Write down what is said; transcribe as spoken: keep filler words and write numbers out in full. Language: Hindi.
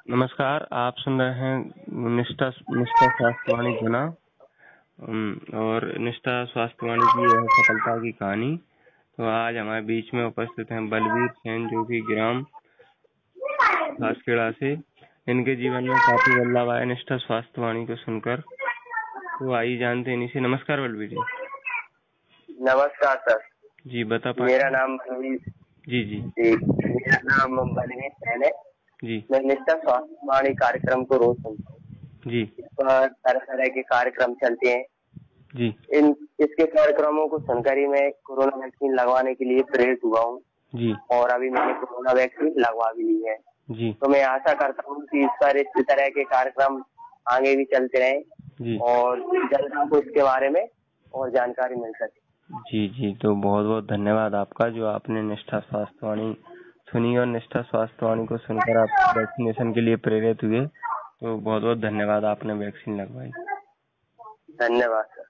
नमस्कार, आप सुन रहे हैं निष्ठा निष्ठा स्वास्थ्यवाणी गुना और निष्ठा स्वास्थ्यवाणी की यह सफलता की कहानी। तो आज हमारे बीच में उपस्थित हैं बलवीर सेन, जो कि ग्राम खासखेड़ा से। इनके जीवन में काफी बदलाव आया निष्ठा स्वास्थ्यवाणी को सुनकर। तो आइए जानते हैं इन्हीं से। नमस्कार बलवीर जी। नमस्कार सर जी बता पाए। मेरा नाम बलवीर जी जी जी मेरा नाम बलवीर सेन है जी मैं निष्ठा स्वास्थ्यवाणी कार्यक्रम को रोज सुनता हूँ। जी इस पर तरह तरह के कार्यक्रम चलते हैं। जी इन इसके कार्यक्रमों को सुनकर ही मैं कोरोना वैक्सीन लगवाने के लिए प्रेरित हुआ हूँ जी और अभी मैंने कोरोना वैक्सीन लगवा भी ली है। जी तो मैं आशा करता हूँ कि इस पर इस तरह के कार्यक्रम आगे भी चलते रहें जी और जनता को इसके बारे में और जानकारी मिल सके। जी जी तो बहुत बहुत धन्यवाद आपका, जो आपने निष्ठा स्वास्थ्यवाणी सुनी और निष्ठा स्वास्थ्यवाणी को सुनकर आप वैक्सीनेशन के लिए प्रेरित हुए। तो बहुत बहुत धन्यवाद, आपने वैक्सीन लगवाई। धन्यवाद सर।